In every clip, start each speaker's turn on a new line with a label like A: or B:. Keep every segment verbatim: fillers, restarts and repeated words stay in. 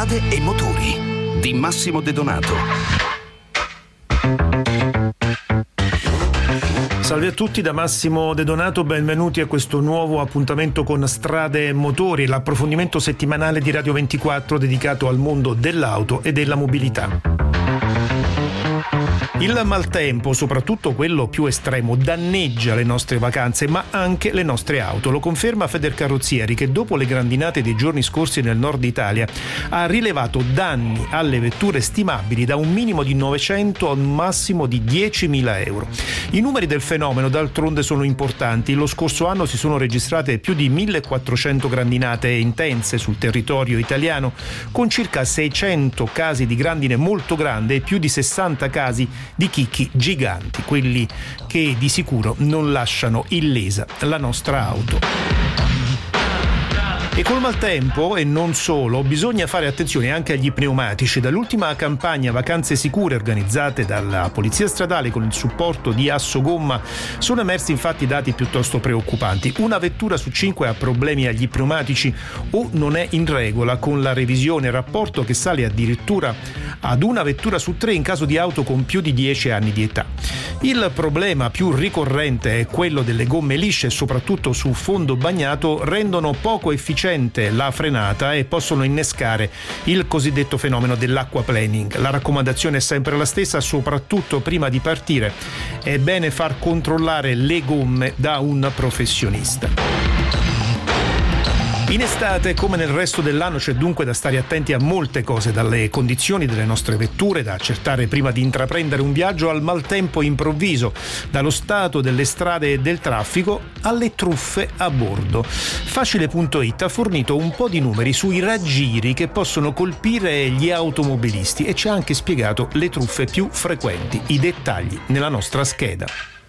A: strade e motori di Massimo De Donato.
B: Salve a tutti da Massimo De Donato, benvenuti a questo nuovo appuntamento con Strade e Motori, l'approfondimento settimanale di Radio ventiquattro dedicato al mondo dell'auto e della mobilità. Il maltempo, soprattutto quello più estremo, danneggia le nostre vacanze ma anche le nostre auto. Lo conferma Federcarrozzieri, che dopo le grandinate dei giorni scorsi nel nord Italia ha rilevato danni alle vetture stimabili da un minimo di novecento a un massimo di diecimila euro. I numeri del fenomeno d'altronde sono importanti. Lo scorso anno si sono registrate più di millequattrocento grandinate intense sul territorio italiano, con circa seicento casi di grandine molto grande e più di sessanta casi di chicchi giganti, quelli che di sicuro non lasciano illesa la nostra auto. E col maltempo, e non solo, bisogna fare attenzione anche agli pneumatici. Dall'ultima campagna Vacanze Sicure organizzate dalla Polizia Stradale con il supporto di Assogomma sono emersi infatti dati piuttosto preoccupanti. Una vettura su cinque ha problemi agli pneumatici o non è in regola con la revisione, rapporto che sale addirittura ad una vettura su tre in caso di auto con più di dieci anni di età. Il problema più ricorrente è quello delle gomme lisce e soprattutto su fondo bagnato rendono poco efficiente la frenata e possono innescare il cosiddetto fenomeno dell'acquaplaning. La raccomandazione è sempre la stessa, soprattutto prima di partire è bene far controllare le gomme da un professionista. In estate, come nel resto dell'anno, c'è dunque da stare attenti a molte cose, dalle condizioni delle nostre vetture da accertare prima di intraprendere un viaggio al maltempo improvviso, dallo stato delle strade e del traffico alle truffe a bordo. Facile punto it ha fornito un po' di numeri sui raggiri che possono colpire gli automobilisti e ci ha anche spiegato le truffe più frequenti. I dettagli nella nostra scheda.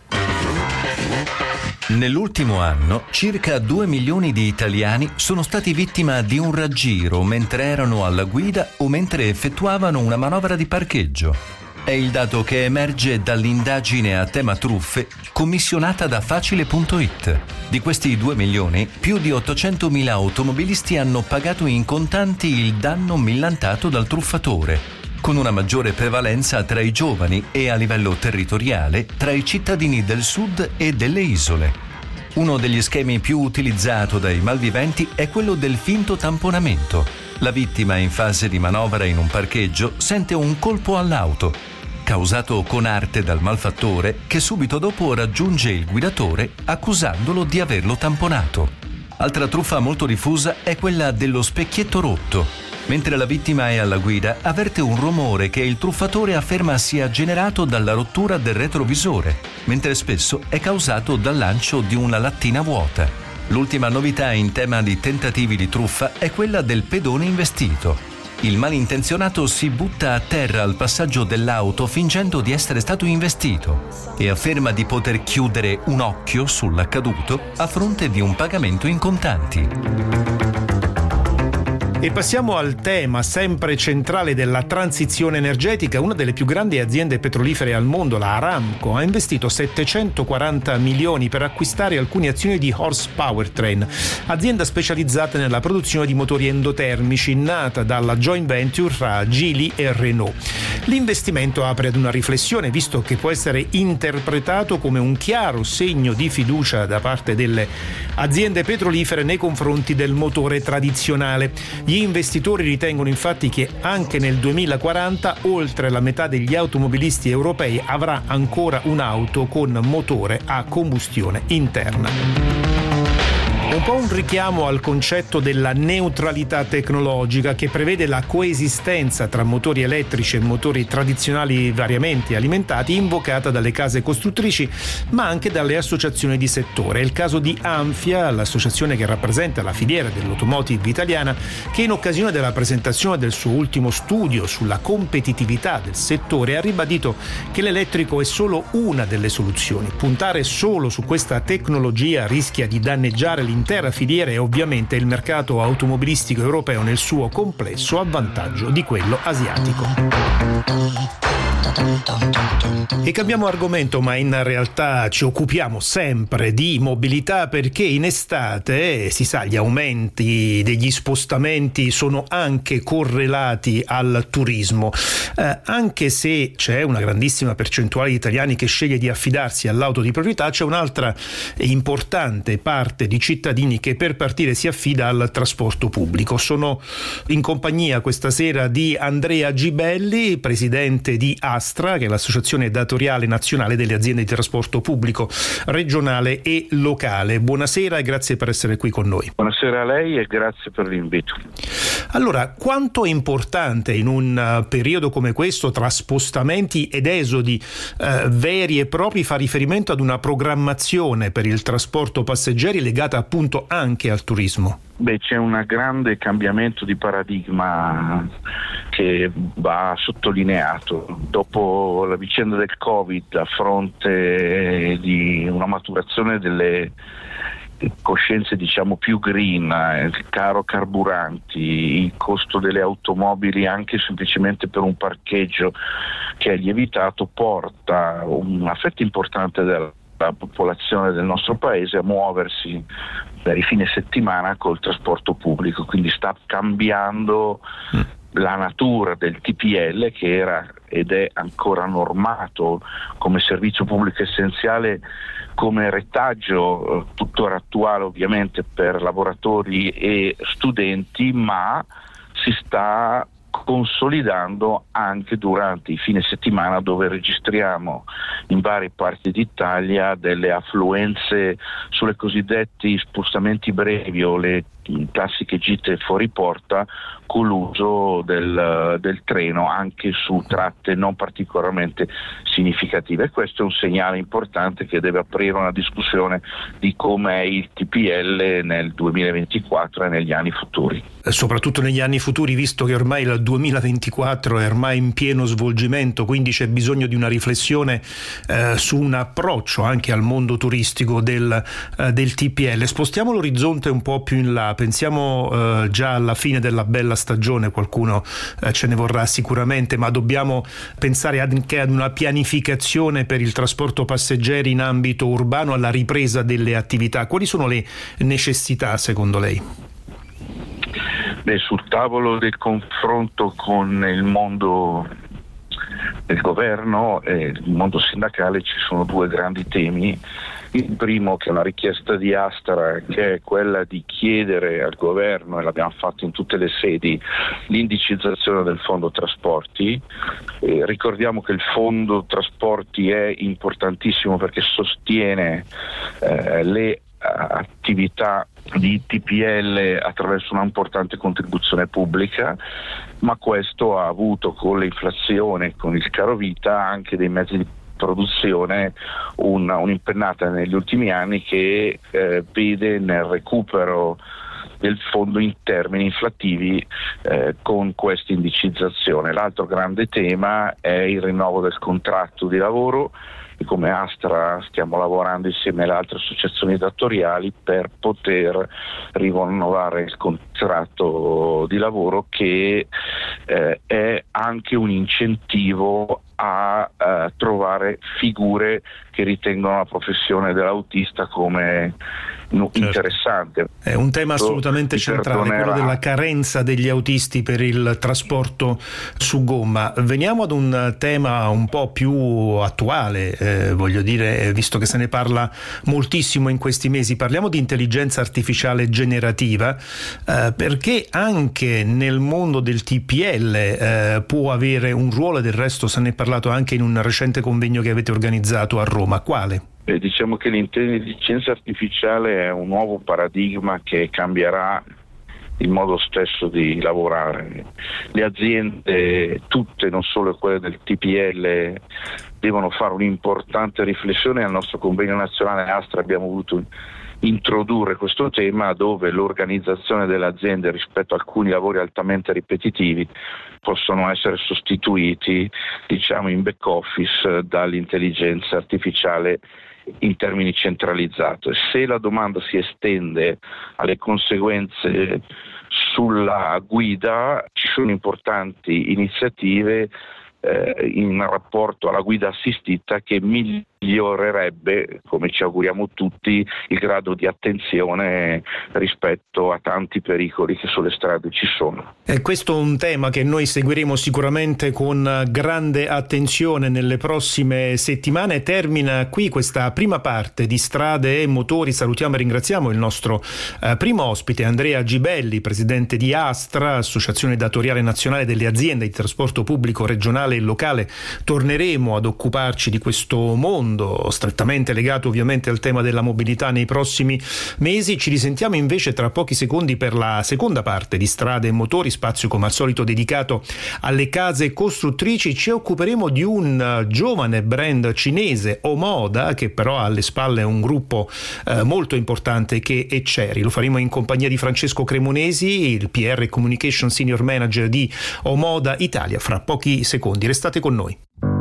C: Nell'ultimo anno, circa due milioni di italiani sono stati vittima di un raggiro mentre erano alla guida o mentre effettuavano una manovra di parcheggio. È il dato che emerge dall'indagine a tema truffe commissionata da Facile punto it. Di questi due milioni, più di ottocentomila automobilisti hanno pagato in contanti il danno millantato dal truffatore, con una maggiore prevalenza tra i giovani e a livello territoriale tra i cittadini del sud e delle isole. Uno degli schemi più utilizzato dai malviventi è quello del finto tamponamento. La vittima in fase di manovra in un parcheggio sente un colpo all'auto, causato con arte dal malfattore, che subito dopo raggiunge il guidatore accusandolo di averlo tamponato. Altra truffa molto diffusa è quella dello specchietto rotto. Mentre la vittima è alla guida, avverte un rumore che il truffatore afferma sia generato dalla rottura del retrovisore, mentre spesso è causato dal lancio di una lattina vuota. L'ultima novità in tema di tentativi di truffa è quella del pedone investito. Il malintenzionato si butta a terra al passaggio dell'auto fingendo di essere stato investito e afferma di poter chiudere un occhio sull'accaduto a fronte di un pagamento in contanti.
B: E passiamo al tema sempre centrale della transizione energetica. Una delle più grandi aziende petrolifere al mondo, la Aramco, ha investito settecentoquaranta milioni per acquistare alcune azioni di Horse Powertrain, azienda specializzata nella produzione di motori endotermici, nata dalla joint venture fra Geely e Renault. L'investimento apre ad una riflessione, visto che può essere interpretato come un chiaro segno di fiducia da parte delle aziende petrolifere nei confronti del motore tradizionale. Gli investitori ritengono infatti che anche nel duemilaquaranta oltre la metà degli automobilisti europei avrà ancora un'auto con motore a combustione interna. Un po' un richiamo al concetto della neutralità tecnologica, che prevede la coesistenza tra motori elettrici e motori tradizionali variamente alimentati, invocata dalle case costruttrici ma anche dalle associazioni di settore. È il caso di Anfia, l'associazione che rappresenta la filiera dell'automotive italiana, che in occasione della presentazione del suo ultimo studio sulla competitività del settore ha ribadito che l'elettrico è solo una delle soluzioni. Puntare solo su questa tecnologia rischia di danneggiare l'intera filiera e ovviamente il mercato automobilistico europeo nel suo complesso a vantaggio di quello asiatico. E cambiamo argomento, ma in realtà ci occupiamo sempre di mobilità, perché in estate, si sa, gli aumenti degli spostamenti sono anche correlati al turismo, eh, anche se c'è una grandissima percentuale di italiani che sceglie di affidarsi all'auto di proprietà, c'è un'altra importante parte di cittadini che per partire si affida al trasporto pubblico. Sono in compagnia questa sera di Andrea Gibelli, presidente di ASTRA, che è l'Associazione Datoriale Nazionale delle Aziende di Trasporto Pubblico regionale e locale. Buonasera e grazie per essere qui con noi.
D: Buonasera a lei e grazie per l'invito.
B: Allora, quanto è importante in un periodo come questo, tra spostamenti ed esodi eh, veri e propri, fa riferimento ad una programmazione per il trasporto passeggeri legata appunto anche al turismo?
D: Beh, c'è un grande cambiamento di paradigma che va sottolineato. Dopo la vicenda del Covid, a fronte di una maturazione delle coscienze diciamo più green, il caro carburanti, il costo delle automobili anche semplicemente per un parcheggio che è lievitato, porta una fetta importante della la popolazione del nostro paese a muoversi per i fine settimana col trasporto pubblico, quindi sta cambiando mm. la natura del T P L, che era ed è ancora normato come servizio pubblico essenziale, come retaggio eh, tuttora attuale ovviamente per lavoratori e studenti, ma si sta consolidando anche durante i fine settimana, dove registriamo in varie parti d'Italia delle affluenze sulle cosiddetti spostamenti brevi o le classiche gite fuori porta con l'uso del, del treno anche su tratte non particolarmente significative, e questo è un segnale importante che deve aprire una discussione di come è il T P L nel duemilaventiquattro e negli anni futuri.
B: Soprattutto negli anni futuri, visto che ormai il duemilaventiquattro è ormai in pieno svolgimento, quindi c'è bisogno di una riflessione eh, su un approccio anche al mondo turistico del, eh, del T P L. Spostiamo l'orizzonte un po' più in là, pensiamo eh, già alla fine della bella stagione, qualcuno eh, ce ne vorrà sicuramente, ma dobbiamo pensare anche ad una pianificazione per il trasporto passeggeri in ambito urbano, alla ripresa delle attività. Quali sono le necessità secondo lei?
D: Beh, sul tavolo del confronto con il mondo del governo e il mondo sindacale ci sono due grandi temi. Il primo, che è una richiesta di ASTRA, che è quella di chiedere al governo, e l'abbiamo fatto in tutte le sedi, l'indicizzazione del fondo trasporti. Eh, ricordiamo che il fondo trasporti è importantissimo perché sostiene eh, le attività di T P L attraverso una importante contribuzione pubblica, ma questo ha avuto con l'inflazione, con il caro vita, anche dei mezzi di produzione una, un'impennata negli ultimi anni che eh, vede nel recupero del fondo in termini inflattivi eh, con questa indicizzazione. L'altro grande tema è il rinnovo del contratto di lavoro, e come ASTRA stiamo lavorando insieme alle altre associazioni datoriali per poter rinnovare il contratto di lavoro, che eh, è anche un incentivo a uh, trovare figure che ritengono la professione dell'autista come no, certo. interessante.
B: È un tema assolutamente Mi centrale, perdonerà. quello della carenza degli autisti per il trasporto su gomma. Veniamo ad un tema un po' più attuale, eh, voglio dire, visto che se ne parla moltissimo in questi mesi. Parliamo di intelligenza artificiale generativa, eh, perché anche nel mondo del T P L eh, può avere un ruolo, e del resto se ne è parlato anche in un recente convegno che avete organizzato a Roma. Quale?
D: Beh, diciamo che l'intelligenza artificiale è un nuovo paradigma che cambierà il modo stesso di lavorare. Le aziende, tutte, non solo quelle del T P L, devono fare un'importante riflessione. Al nostro convegno nazionale ASTRA abbiamo voluto introdurre questo tema, dove l'organizzazione delle aziende rispetto a alcuni lavori altamente ripetitivi possono essere sostituiti, diciamo, in back office dall'intelligenza artificiale in termini centralizzati. Se la domanda si estende alle conseguenze sulla guida, ci sono importanti iniziative eh, in rapporto alla guida assistita, che migliorerebbe, come ci auguriamo tutti, il grado di attenzione rispetto a tanti pericoli che sulle strade ci sono.
B: E questo è un tema che noi seguiremo sicuramente con grande attenzione nelle prossime settimane. Termina qui questa prima parte di Strade e Motori. Salutiamo e ringraziamo il nostro eh, primo ospite, Andrea Gibelli, presidente di ASTRA, Associazione Datoriale Nazionale delle Aziende di Trasporto Pubblico Regionale e Locale. Torneremo ad occuparci di questo mondo strettamente legato ovviamente al tema della mobilità nei prossimi mesi. Ci risentiamo invece tra pochi secondi per la seconda parte di Strade e Motori, spazio come al solito dedicato alle case costruttrici. Ci occuperemo di un giovane brand cinese, Omoda, che però ha alle spalle un gruppo eh, molto importante che è Chery. Lo faremo in compagnia di Francesco Cremonesi, il P R Communication Senior Manager di Omoda Italia, fra pochi secondi. Restate con noi.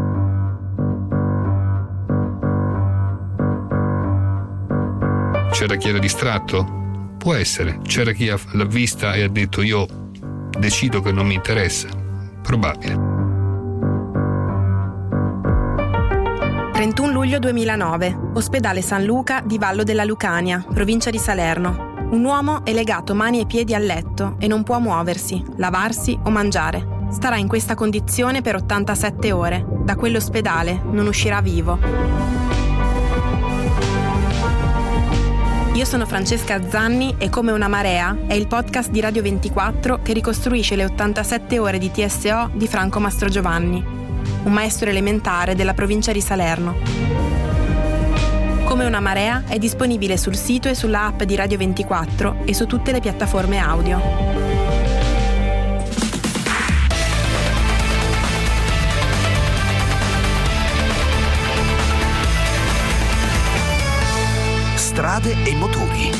E: C'era chi era distratto? Può essere. C'era chi l'ha vista e ha detto io decido che non mi interessa. Probabile.
F: trentuno luglio duemilanove, ospedale San Luca di Vallo della Lucania, provincia di Salerno. Un uomo è legato mani e piedi al letto e non può muoversi, lavarsi o mangiare. Starà in questa condizione per ottantasette ore. Da quell'ospedale non uscirà vivo. Io sono Francesca Zanni e Come una marea è il podcast di Radio ventiquattro che ricostruisce le ottantasette ore di T S O di Franco Mastrogiovanni, un maestro elementare della provincia di Salerno. Come una marea è disponibile sul sito e sulla app di Radio ventiquattro e su tutte le piattaforme audio.
A: Strade e Motori.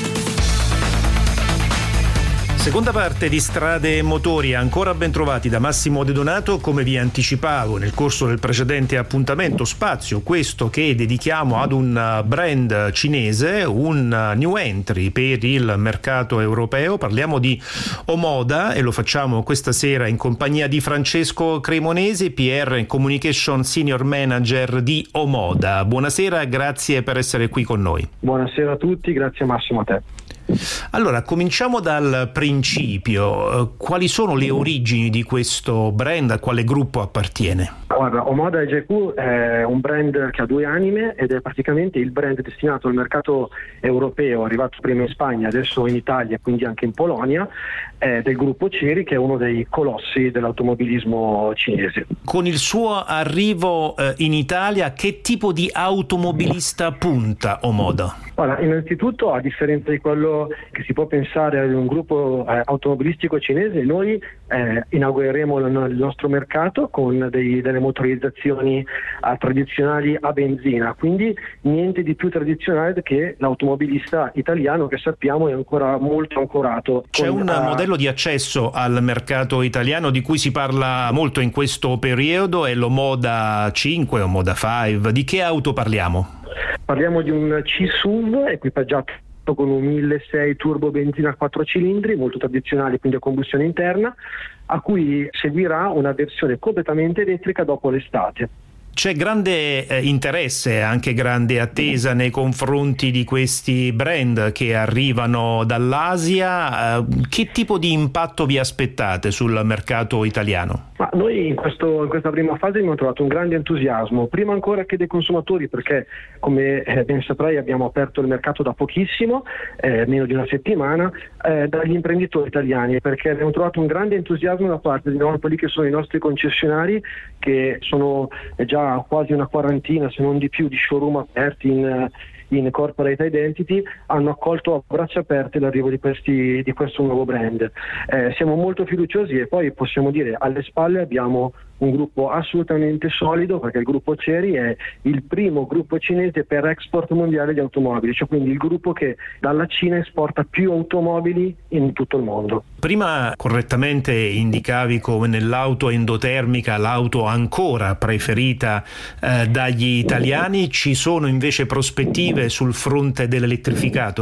B: Seconda parte di Strade e Motori, ancora ben trovati da Massimo De Donato. Come vi anticipavo nel corso del precedente appuntamento, spazio questo che dedichiamo ad un brand cinese, un new entry per il mercato europeo. Parliamo di Omoda e lo facciamo questa sera in compagnia di Francesco Cremonesi, P R Communication Senior Manager di Omoda. Buonasera, grazie per essere qui con noi.
G: Buonasera a tutti, grazie Massimo a te.
B: Allora, cominciamo dal principio. Quali sono le origini di questo brand? A quale gruppo appartiene?
G: Guarda, Omoda E J Q è un brand che ha due anime ed è praticamente il brand destinato al mercato europeo, arrivato prima in Spagna, adesso in Italia e quindi anche in Polonia, è del gruppo Chery, che è uno dei colossi dell'automobilismo cinese.
B: Con il suo arrivo eh, in Italia, che tipo di automobilista punta Omoda?
G: Guarda, innanzitutto, a differenza di quello che si può pensare ad un gruppo eh, automobilistico cinese, noi eh, inaugureremo il nostro mercato con dei, delle motorizzazioni eh, tradizionali a benzina, quindi niente di più tradizionale che l'automobilista italiano, che sappiamo è ancora molto ancorato.
B: C'è
G: con,
B: un uh... modello di accesso al mercato italiano di cui si parla molto in questo periodo, è l'Omoda cinque o Omoda cinque. Di che auto parliamo?
G: Parliamo di un C S U V equipaggiato con un milleseicento turbo benzina a quattro cilindri, molto tradizionale, quindi a combustione interna, a cui seguirà una versione completamente elettrica dopo l'estate.
B: C'è grande eh, interesse, anche grande attesa nei confronti di questi brand che arrivano dall'Asia. Eh, che tipo di impatto vi aspettate sul mercato italiano?
G: Ma noi in, questo, in questa prima fase abbiamo trovato un grande entusiasmo, prima ancora che dei consumatori, perché come eh, ben saprai abbiamo aperto il mercato da pochissimo, eh, meno di una settimana, eh, dagli imprenditori italiani, perché abbiamo trovato un grande entusiasmo da parte di noi, quelli che sono i nostri concessionari, che sono già quasi una quarantina, se non di più, di showroom aperti in, in corporate identity, hanno accolto a braccia aperte l'arrivo di, questi, di questo nuovo brand. Eh, siamo molto fiduciosi e poi possiamo dire alle spalle abbiamo un gruppo assolutamente solido, perché il gruppo Chery è il primo gruppo cinese per export mondiale di automobili, cioè quindi il gruppo che dalla Cina esporta più automobili in tutto il mondo.
B: Prima correttamente indicavi come nell'auto endotermica l'auto ancora preferita eh, dagli italiani. Ci sono invece prospettive sul fronte dell'elettrificato?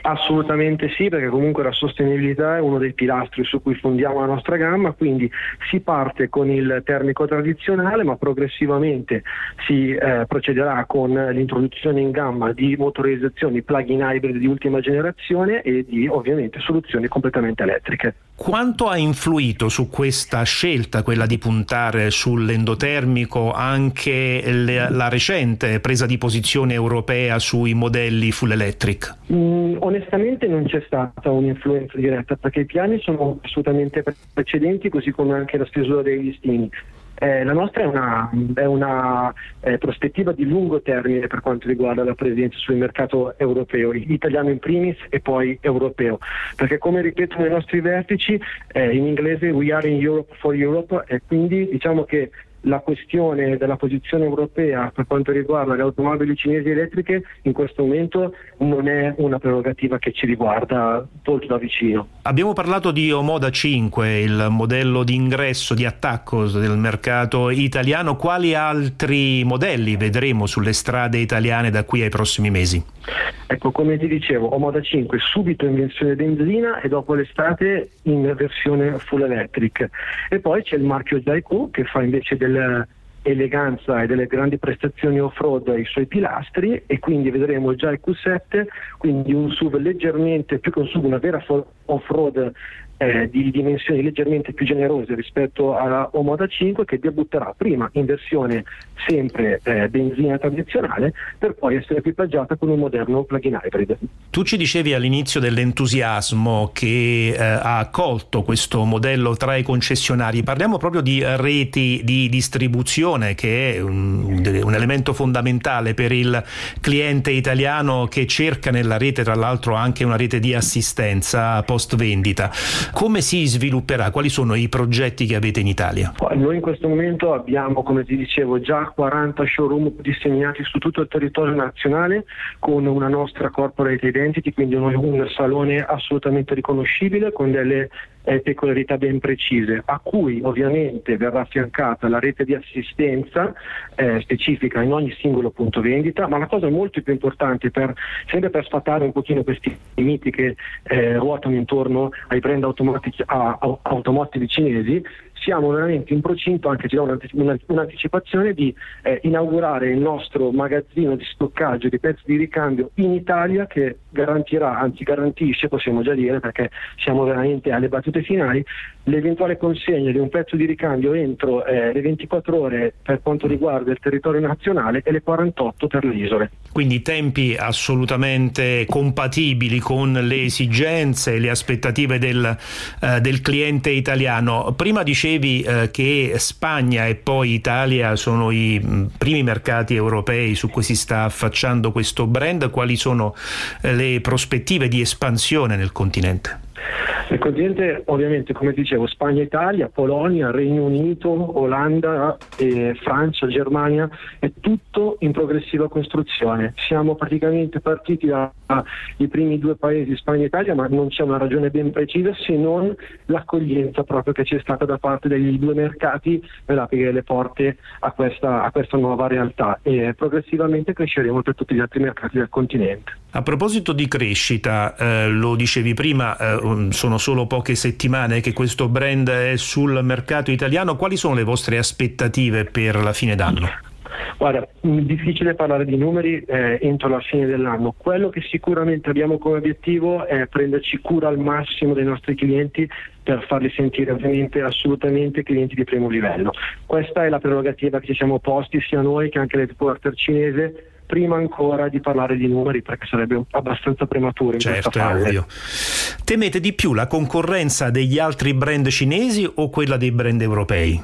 G: Assolutamente sì, perché comunque la sostenibilità è uno dei pilastri su cui fondiamo la nostra gamma, quindi si parte con il termico tradizionale, ma progressivamente si eh, procederà con l'introduzione in gamma di motorizzazioni plug-in hybrid di ultima generazione e di ovviamente soluzioni completamente elettriche.
B: Quanto ha influito su questa scelta, quella di puntare sull'endotermico, anche le, la recente presa di posizione europea sui modelli full electric?
G: Mm, onestamente non c'è stata un'influenza diretta, perché i piani sono assolutamente precedenti, così come anche la stesura dei listini. Eh, la nostra è una, è una eh, prospettiva di lungo termine per quanto riguarda la presenza sul mercato europeo, italiano in primis e poi europeo, perché come ripetono i nostri vertici, eh, in inglese we are in Europe for Europe, e quindi diciamo che la questione della posizione europea per quanto riguarda le automobili cinesi elettriche in questo momento non è una prerogativa che ci riguarda molto da vicino.
B: Abbiamo parlato di Omoda cinque, il modello di ingresso, di attacco del mercato italiano. Quali altri modelli vedremo sulle strade italiane da qui ai prossimi mesi?
G: Ecco, come ti dicevo, Omoda cinque subito in versione benzina e dopo l'estate in versione full electric. E poi c'è il marchio Jaikou che fa invece dell'eleganza e delle grandi prestazioni off-road ai suoi pilastri, e quindi vedremo il Jaikou sette, quindi un S U V leggermente più che un S U V, una vera off-road Eh, di dimensioni leggermente più generose rispetto alla Omoda cinque, che debutterà prima in versione sempre eh, benzina tradizionale per poi essere equipaggiata con un moderno plug-in hybrid.
B: Tu ci dicevi all'inizio dell'entusiasmo che eh, ha accolto questo modello tra i concessionari. Parliamo proprio di reti di distribuzione, che è un, un elemento fondamentale per il cliente italiano che cerca nella rete tra l'altro anche una rete di assistenza post vendita. Come si svilupperà? Quali sono i progetti che avete in Italia?
G: Noi in questo momento abbiamo, come ti dicevo, già quaranta showroom disseminati su tutto il territorio nazionale con una nostra corporate identity, quindi un, un salone assolutamente riconoscibile con delle eh, peculiarità ben precise, a cui ovviamente verrà affiancata la rete di assistenza eh, specifica in ogni singolo punto vendita. Ma la cosa molto più importante, per, sempre per sfatare un pochino questi miti che eh, ruotano intorno ai brand automatici, a, a, automotive cinesi, siamo veramente in procinto, anche ci do un'anticipazione, di eh, inaugurare il nostro magazzino di stoccaggio di pezzi di ricambio in Italia, che garantirà, anzi garantisce, possiamo già dire perché siamo veramente alle battute finali, l'eventuale consegna di un pezzo di ricambio entro eh, le ventiquattro ore per quanto riguarda il territorio nazionale e le quarantotto per le isole.
B: Quindi tempi assolutamente compatibili con le esigenze e le aspettative del, eh, del cliente italiano. Prima dicevi eh, che Spagna e poi Italia sono i mh, primi mercati europei su cui si sta affacciando questo brand. Quali sono eh, le prospettive di espansione nel continente?
G: Nel continente ovviamente, come dicevo, Spagna, Italia, Polonia, Regno Unito, Olanda, eh, Francia, Germania, è tutto in progressiva costruzione. Siamo praticamente partiti dai primi due paesi, Spagna e Italia, ma non c'è una ragione ben precisa se non l'accoglienza proprio che c'è stata da parte dei due mercati per aprire le porte a questa, a questa nuova realtà, e progressivamente cresceremo per tutti gli altri mercati del continente.
B: A proposito di crescita, eh, lo dicevi prima, eh, sono solo poche settimane che questo brand è sul mercato italiano. Quali sono le vostre aspettative per la fine d'anno?
G: Guarda, difficile parlare di numeri eh, entro la fine dell'anno. Quello che sicuramente abbiamo come obiettivo è prenderci cura al massimo dei nostri clienti per farli sentire ovviamente assolutamente clienti di primo livello. Questa è la prerogativa che ci siamo posti sia noi che anche l'headquarter cinese, prima ancora di parlare di numeri, perché sarebbe abbastanza prematuro in
B: certo,
G: questa fase.
B: È ovvio. Temete di più la concorrenza degli altri brand cinesi o quella dei brand europei?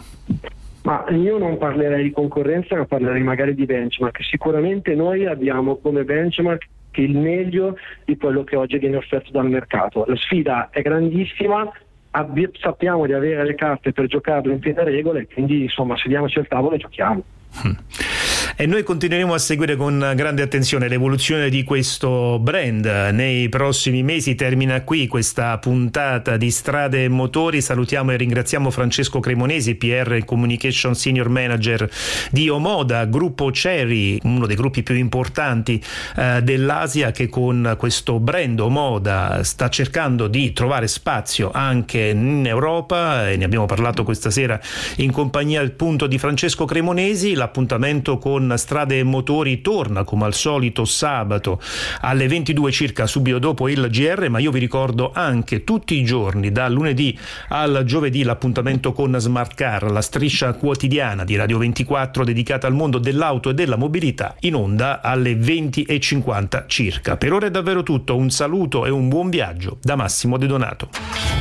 G: Ma io non parlerei di concorrenza, ma parlerei magari di benchmark. Sicuramente noi abbiamo come benchmark il meglio di quello che oggi viene offerto dal mercato. La sfida è grandissima, abbi- sappiamo di avere le carte per giocarlo in piena regola, e quindi insomma sediamoci al tavolo e giochiamo.
B: Hmm. E noi continueremo a seguire con grande attenzione l'evoluzione di questo brand. Nei prossimi mesi termina qui questa puntata di Strade e Motori. Salutiamo e ringraziamo Francesco Cremonesi, P R Communication Senior Manager di Omoda, gruppo Chery, uno dei gruppi più importanti eh, dell'Asia, che con questo brand Omoda sta cercando di trovare spazio anche in Europa, e ne abbiamo parlato questa sera in compagnia appunto di Francesco Cremonesi. L'appuntamento con Strade e Motori torna come al solito sabato alle ventidue circa, subito dopo il G R, ma io vi ricordo anche tutti i giorni dal lunedì al giovedì l'appuntamento con Smart Car, la striscia quotidiana di Radio ventiquattro dedicata al mondo dell'auto e della mobilità, in onda alle venti e cinquanta circa. Per ora è davvero tutto, un saluto e un buon viaggio da Massimo De Donato.